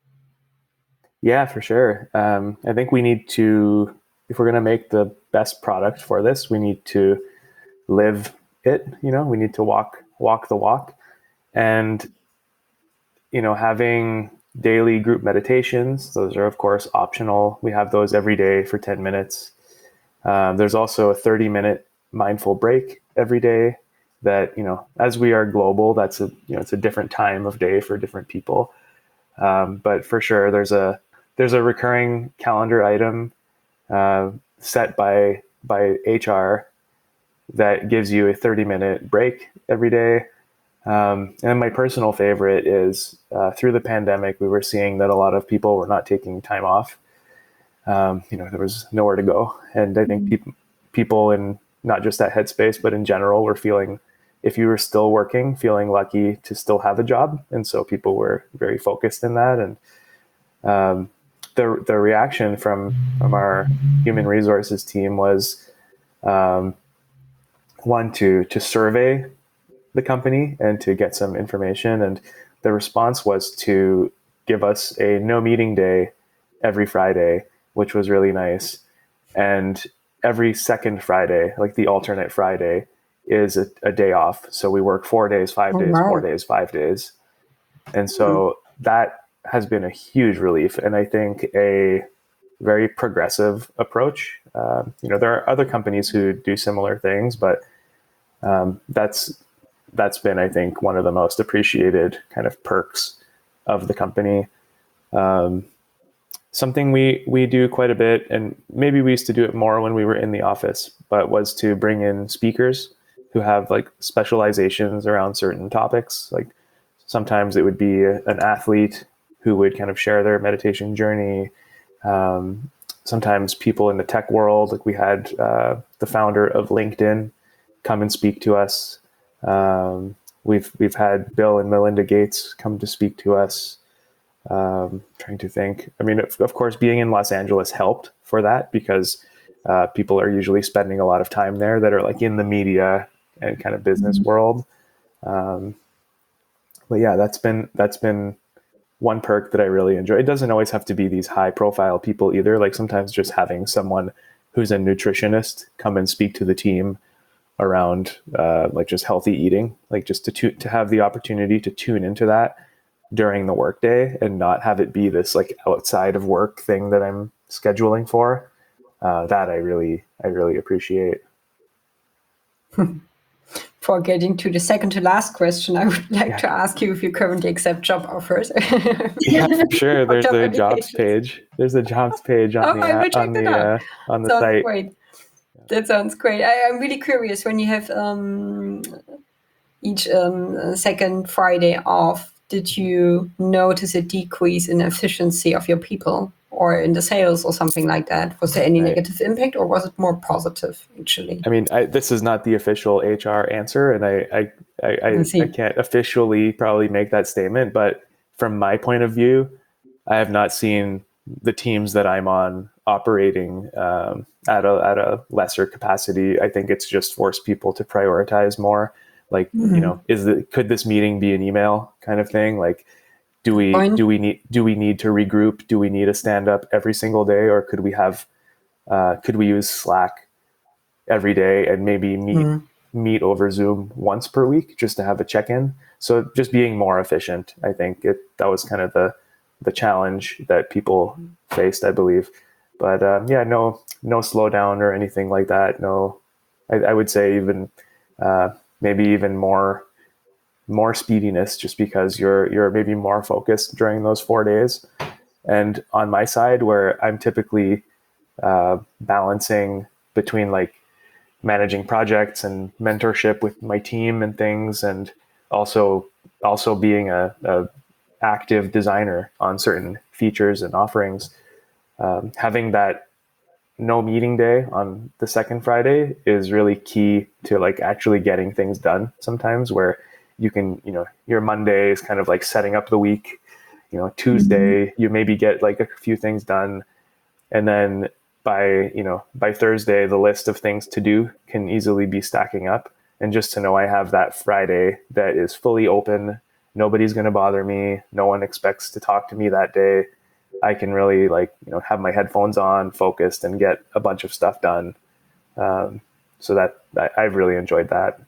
Yeah, for sure. Um, I think we need to, if we're going to make the best product for this, we need to live it. You know, we need to walk walk the walk, and you know, having daily group meditations. Those are of course optional. We have those every day for ten minutes. Um, there's also a thirty minute mindful break every day. That, you know, as we are global, that's a you know it's a different time of day for different people. Um, but for sure, there's a there's a recurring calendar item uh, set by by H R that gives you a thirty minute break every day. Um, and my personal favorite is uh, through the pandemic, we were seeing that a lot of people were not taking time off. Um, you know, there was nowhere to go, and I think mm-hmm. pe- people in not just at Headspace, but in general, were feeling, if you were still working, feeling lucky to still have a job. And so people were very focused in that. And um, the the reaction from, from our human resources team was um, one, to to survey the company and to get some information. And the response was to give us a no meeting day every Friday, which was really nice. And every second Friday, like the alternate Friday, is a, a day off. So we work four days, five Oh, days, wow. four days, five days. And so that has been a huge relief, and I think a very progressive approach. Uh, you know, there are other companies who do similar things, but um, that's that's been, I think, one of the most appreciated kind of perks of the company. Um, something we we do quite a bit, and maybe we used to do it more when we were in the office, but was to bring in speakers who have like specializations around certain topics. Like sometimes it would be a, an athlete who would kind of share their meditation journey. Um, sometimes people in the tech world, like we had uh, the founder of LinkedIn come and speak to us. Um, we've we've had Bill and Melinda Gates come to speak to us. Um, trying to think. I mean, of, of course, being in Los Angeles helped for that, because uh, people are usually spending a lot of time there that are like in the media and kind of business mm-hmm. world. Um, but yeah, that's been that's been one perk that I really enjoy. It doesn't always have to be these high profile people either. Like sometimes just having someone who's a nutritionist come and speak to the team around uh, like just healthy eating, like just to tu- to have the opportunity to tune into that during the workday and not have it be this like outside of work thing that I'm scheduling for. Uh, that I really, I really appreciate. For getting to the second to last question, I would like yeah. to ask you if you currently accept job offers. Yeah, for sure. There's a jobs page. There's a jobs page on oh, the I will check on that the out. uh, on the sounds site. Great. That sounds great. I, I'm really curious, when you have um, each um, second Friday off, did you notice a decrease in efficiency of your people or in the sales or something like that? Was there any right. negative impact, or was it more positive actually? I mean, I, this is not the official H R answer, and I I, I, I, I, I can't officially probably make that statement, but from my point of view, I have not seen the teams that I'm on operating um, at a at a lesser capacity. I think it's just forced people to prioritize more. Like, mm-hmm. you know, is the could this meeting be an email kind of thing? Like, do we Fine. do we need do we need to regroup? Do we need a stand up every single day, or could we have uh, could we use Slack every day and maybe meet mm-hmm. meet over Zoom once per week just to have a check in? So just being more efficient, I think it that was kind of the the challenge that people faced, I believe. But um, yeah, no no slowdown or anything like that. No, I, I would say even. Uh, maybe even more more speediness, just because you're you're maybe more focused during those four days. And on my side, where I'm typically uh, balancing between like managing projects and mentorship with my team and things, and also also being a, a active designer on certain features and offerings, um, having that no meeting day on the second Friday is really key to like actually getting things done sometimes, where you can, you know, your Monday is kind of like setting up the week, you know, Tuesday, mm-hmm. you maybe get like a few things done. And then by, you know, by Thursday, the list of things to do can easily be stacking up. And just to know I have that Friday that is fully open, nobody's going to bother me. No one expects to talk to me that day. I can really like, you know, have my headphones on, focused, and get a bunch of stuff done. Um, so that I, I've really enjoyed that.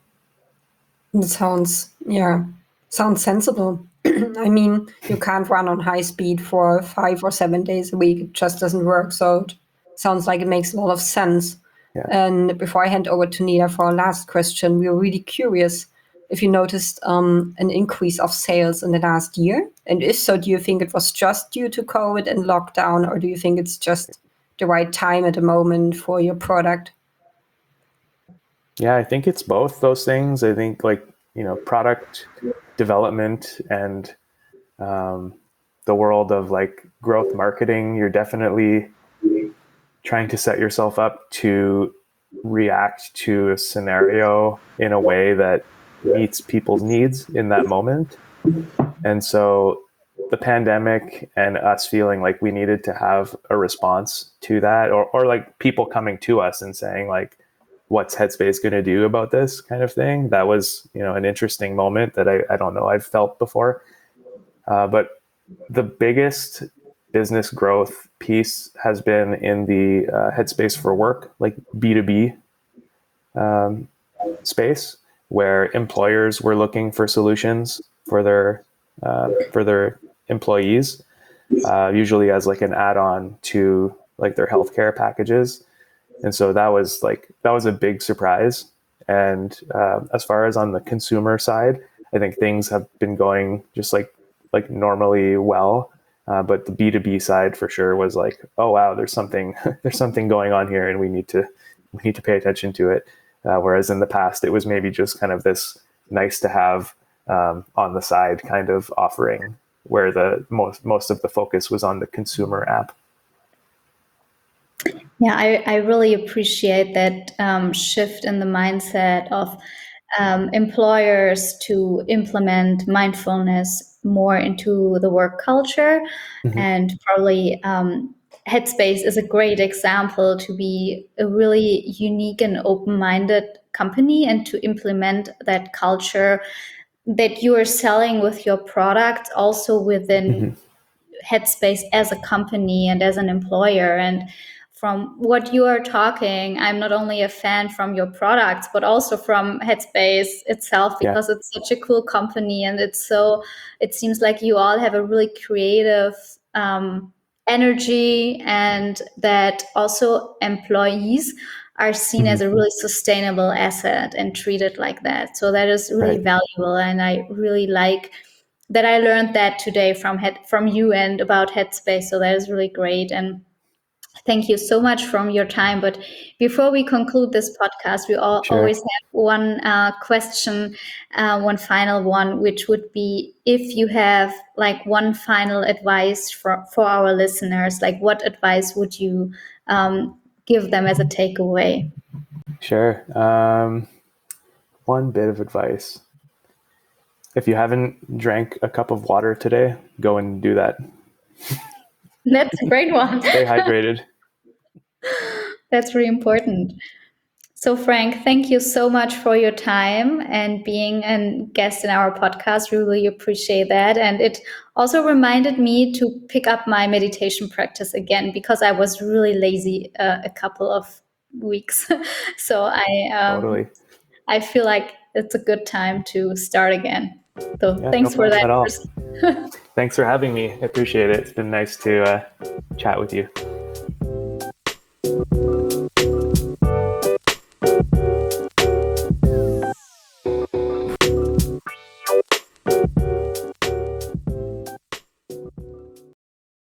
It sounds, yeah, sounds sensible. I mean, you can't run on high speed for five or seven days a week. It just doesn't work. So it sounds like it makes a lot of sense. Yeah. And before I hand over to Nida for our last question, we were really curious if you noticed um, an increase of sales in the last year. And if so, do you think it was just due to COVID and lockdown, or do you think it's just the right time at the moment for your product? Yeah, I think it's both those things. I think like, you know, product development and um, the world of like growth marketing, you're definitely trying to set yourself up to react to a scenario in a way that meets people's needs in that moment. And so the pandemic and us feeling like we needed to have a response to that, or, or like people coming to us and saying like, what's Headspace going to do about this kind of thing? That was, you know, an interesting moment that I, I don't know I've felt before. Uh, but the biggest business growth piece has been in the uh, Headspace for Work, like B two B um, space, where employers were looking for solutions for their uh, for their employees, uh, usually as like an add-on to like their healthcare packages. And so that was like, that was a big surprise. And uh, as far as on the consumer side, I think things have been going just like, like normally well. Uh, but the B two B side for sure was like, oh, wow, there's something, there's something going on here and we need to, we need to pay attention to it. Uh, whereas in the past, it was maybe just kind of this nice to have um, on the side kind of offering, where the most, most of the focus was on the consumer app. Yeah, I, I really appreciate that um, shift in the mindset of um, employers to implement mindfulness more into the work culture. Mm-hmm. And probably um, Headspace is a great example to be a really unique and open-minded company and to implement that culture that you are selling with your product also within mm-hmm. Headspace as a company and as an employer. And from what you are talking, I'm not only a fan from your products, but also from Headspace itself, because yeah. it's such a cool company. And it's so, it seems like you all have a really creative um, energy, and that also employees are seen mm-hmm. as a really sustainable asset and treated like that. So that is really right. valuable. And I really like that I learned that today from head, from you and about Headspace. So that is really great. And thank you so much for your time. But before we conclude this podcast, we all sure. always have one uh, question, uh, one final one, which would be, if you have like one final advice for, for our listeners, like what advice would you um, give them as a takeaway? Sure. Um, one bit of advice. If you haven't drank a cup of water today, go and do that. That's a great one. Stay hydrated. That's really important. So Frank, thank you so much for your time and being a guest in our podcast. We really appreciate that. And it also reminded me to pick up my meditation practice again, because I was really lazy uh, a couple of weeks. So I, um, totally. I feel like it's a good time to start again. So yeah, thanks no for that. At all. Thanks for having me. I appreciate it. It's been nice to uh, chat with you.